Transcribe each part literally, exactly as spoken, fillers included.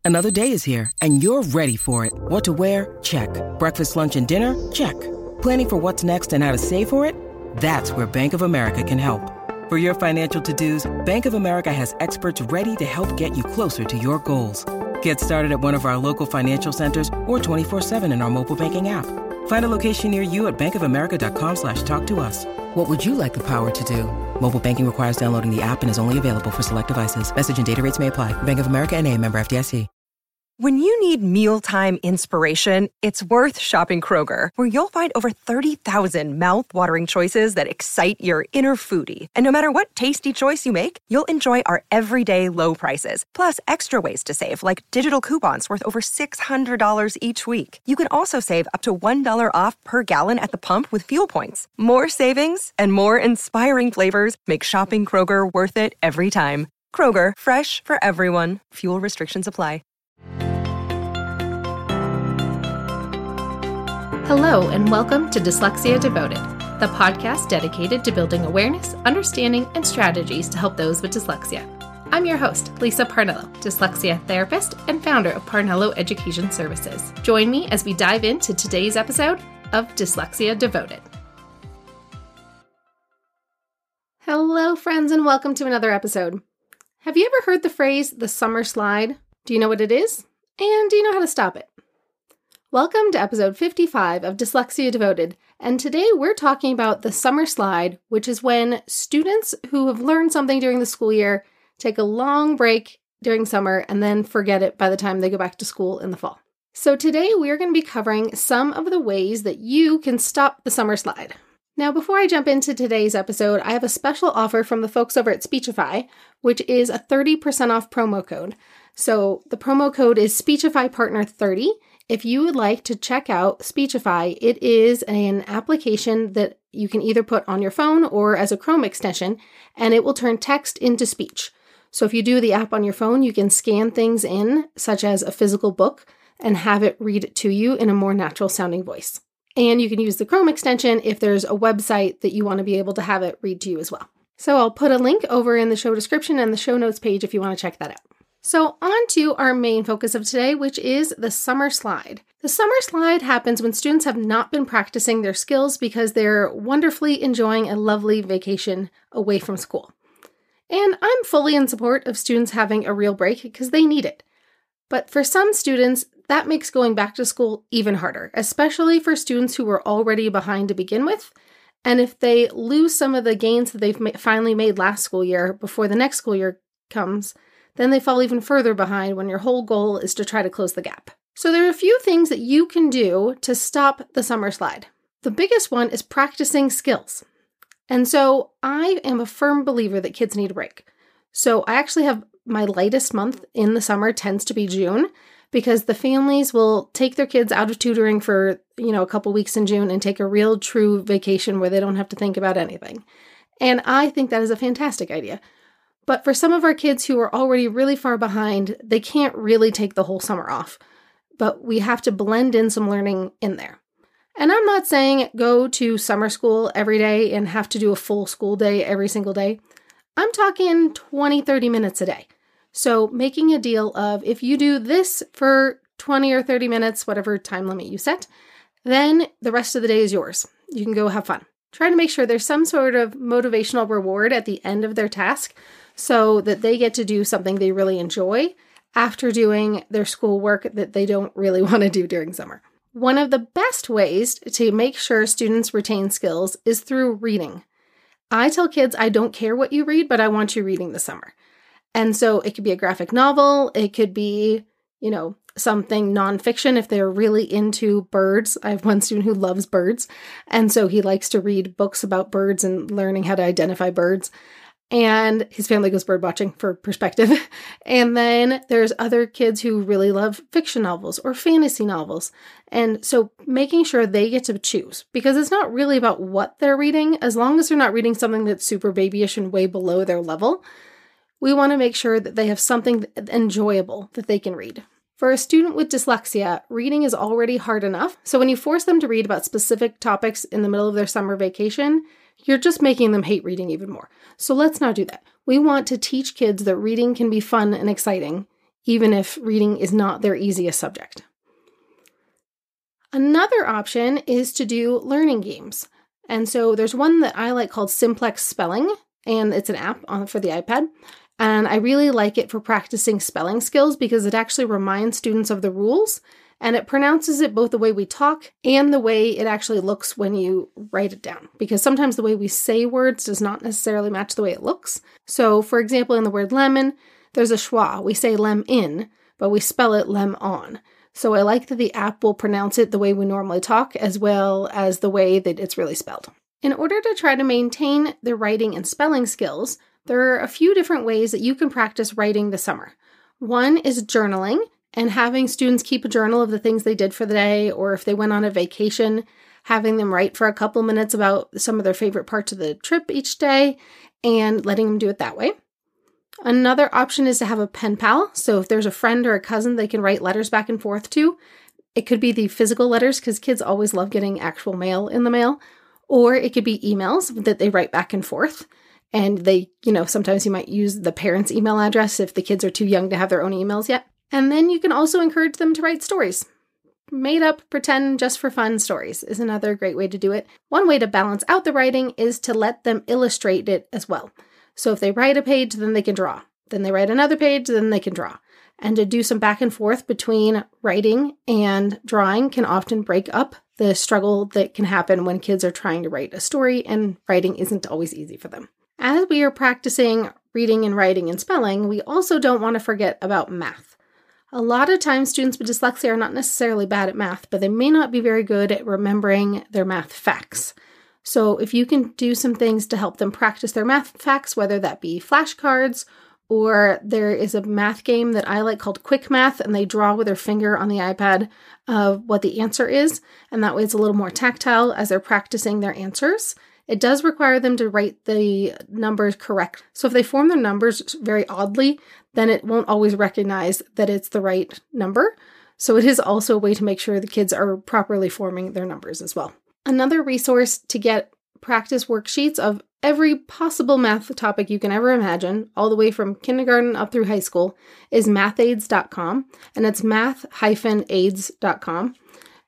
Another day is here, and you're ready for it. What to wear? Check. Breakfast, lunch, and dinner? Check. Planning for what's next and how to save for it? That's where Bank of America can help. For your financial to-dos, Bank of America has experts ready to help get you closer to your goals. Get started at one of our local financial centers or twenty-four seven in our mobile banking app. Find a location near you at bankofamerica.com slash talk to us. What would you like the power to do? Mobile banking requires downloading the app and is only available for select devices. Message and data rates may apply. Bank of America N A, member F D I C. When you need mealtime inspiration, it's worth shopping Kroger, where you'll find over thirty thousand mouth-watering choices that excite your inner foodie. And no matter what tasty choice you make, you'll enjoy our everyday low prices, plus extra ways to save, like digital coupons worth over six hundred dollars each week. You can also save up to one dollar off per gallon at the pump with fuel points. More savings and more inspiring flavors make shopping Kroger worth it every time. Kroger, fresh for everyone. Fuel restrictions apply. Hello, and welcome to Dyslexia Devoted, the podcast dedicated to building awareness, understanding, and strategies to help those with dyslexia. I'm your host, Lisa Parnello, dyslexia therapist and founder of Parnello Education Services. Join me as we dive into today's episode of Dyslexia Devoted. Hello, friends, and welcome to another episode. Have you ever heard the phrase, the summer slide? Do you know what it is? And do you know how to stop it? Welcome to episode fifty-five of Dyslexia Devoted, and today we're talking about the summer slide, which is when students who have learned something during the school year take a long break during summer and then forget it by the time they go back to school in the fall. So today we're going to be covering some of the ways that you can stop the summer slide. Now, before I jump into today's episode, I have a special offer from the folks over at Speechify, which is a thirty percent off promo code. So the promo code is Speechify Partner thirty. If you would like to check out Speechify, it is an application that you can either put on your phone or as a Chrome extension, and it will turn text into speech. So if you do the app on your phone, you can scan things in, such as a physical book, and have it read it to you in a more natural sounding voice. And you can use the Chrome extension if there's a website that you want to be able to have it read to you as well. So I'll put a link over in the show description and the show notes page if you want to check that out. So on to our main focus of today, which is the summer slide. The summer slide happens when students have not been practicing their skills because they're wonderfully enjoying a lovely vacation away from school. And I'm fully in support of students having a real break because they need it. But for some students, that makes going back to school even harder, especially for students who were already behind to begin with. And if they lose some of the gains that they've ma- finally made last school year before the next school year comes, then they fall even further behind when your whole goal is to try to close the gap. So there are a few things that you can do to stop the summer slide. The biggest one is practicing skills. And so I am a firm believer that kids need a break. So I actually have my lightest month in the summer tends to be June, because the families will take their kids out of tutoring for, you know, a couple weeks in June and take a real true vacation where they don't have to think about anything. And I think that is a fantastic idea. But for some of our kids who are already really far behind, they can't really take the whole summer off. But we have to blend in some learning in there. And I'm not saying go to summer school every day and have to do a full school day every single day. I'm talking twenty, thirty minutes a day. So making a deal of if you do this for twenty or thirty minutes, whatever time limit you set, then the rest of the day is yours. You can go have fun. Try to make sure there's some sort of motivational reward at the end of their task, so that they get to do something they really enjoy after doing their schoolwork that they don't really want to do during summer. One of the best ways to make sure students retain skills is through reading. I tell kids I don't care what you read, but I want you reading this summer. And so it could be a graphic novel, it could be, you know, something nonfiction if they're really into birds. I have one student who loves birds, and so he likes to read books about birds and learning how to identify birds. And his family goes bird watching for perspective. And then there's other kids who really love fiction novels or fantasy novels. And so making sure they get to choose, because it's not really about what they're reading, as long as they're not reading something that's super babyish and way below their level. We want to make sure that they have something enjoyable that they can read. For a student with dyslexia, reading is already hard enough. So when you force them to read about specific topics in the middle of their summer vacation, you're just making them hate reading even more. So let's not do that. We want to teach kids that reading can be fun and exciting, even if reading is not their easiest subject. Another option is to do learning games. And so there's one that I like called Simplex Spelling, and it's an app on, for the iPad. And I really like it for practicing spelling skills because it actually reminds students of the rules, and it pronounces it both the way we talk and the way it actually looks when you write it down. Because sometimes the way we say words does not necessarily match the way it looks. So for example, in the word lemon, there's a schwa. We say lem in, but we spell it lem on. So I like that the app will pronounce it the way we normally talk as well as the way that it's really spelled. In order to try to maintain the writing and spelling skills, there are a few different ways that you can practice writing this summer. One is journaling and having students keep a journal of the things they did for the day, or if they went on a vacation, having them write for a couple minutes about some of their favorite parts of the trip each day and letting them do it that way. Another option is to have a pen pal. So if there's a friend or a cousin they can write letters back and forth to, it could be the physical letters because kids always love getting actual mail in the mail, or it could be emails that they write back and forth. And they, you know, sometimes you might use the parents' email address if the kids are too young to have their own emails yet. And then you can also encourage them to write stories. Made up, pretend, just for fun stories is another great way to do it. One way to balance out the writing is to let them illustrate it as well. So if they write a page, then they can draw. Then they write another page, then they can draw. And to do some back and forth between writing and drawing can often break up the struggle that can happen when kids are trying to write a story and writing isn't always easy for them. As we are practicing reading and writing and spelling, we also don't want to forget about math. A lot of times students with dyslexia are not necessarily bad at math, but they may not be very good at remembering their math facts. So if you can do some things to help them practice their math facts, whether that be flashcards, or there is a math game that I like called Quick Math, and they draw with their finger on the iPad of what the answer is, and that way it's a little more tactile as they're practicing their answers. It does require them to write the numbers correct. So if they form their numbers very oddly, then it won't always recognize that it's the right number. So it is also a way to make sure the kids are properly forming their numbers as well. Another resource to get practice worksheets of every possible math topic you can ever imagine, all the way from kindergarten up through high school, is math aids dot com, and it's math dash aids dot com.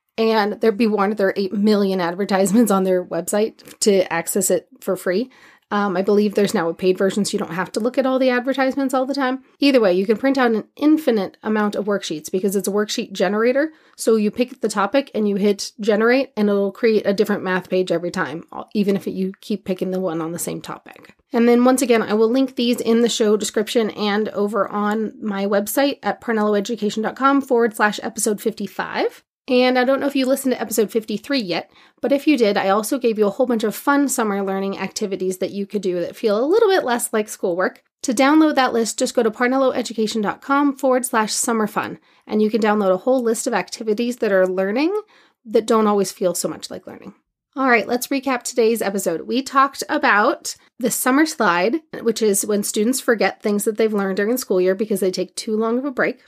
And there be warned, there are eight million advertisements on their website to access it for free. Um, I believe there's now a paid version, so you don't have to look at all the advertisements all the time. Either way, you can print out an infinite amount of worksheets because it's a worksheet generator. So you pick the topic and you hit generate, and it'll create a different math page every time, even if you keep picking the one on the same topic. And then once again, I will link these in the show description and over on my website at parnelloeducation.com forward slash episode 55. And I don't know if you listened to episode fifty-three yet, but if you did, I also gave you a whole bunch of fun summer learning activities that you could do that feel a little bit less like schoolwork. To download that list, just go to parnelloeducation.com forward slash summer fun, and you can download a whole list of activities that are learning that don't always feel so much like learning. All right, let's recap today's episode. We talked about the summer slide, which is when students forget things that they've learned during the school year because they take too long of a break.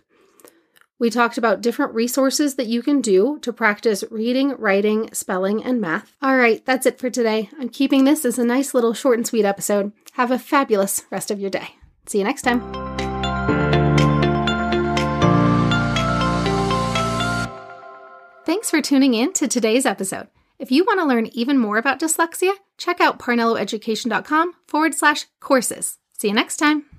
We talked about different resources that you can do to practice reading, writing, spelling, and math. All right, that's it for today. I'm keeping this as a nice little short and sweet episode. Have a fabulous rest of your day. See you next time. Thanks for tuning in to today's episode. If you want to learn even more about dyslexia, check out parnelloeducation.com forward slash courses. See you next time.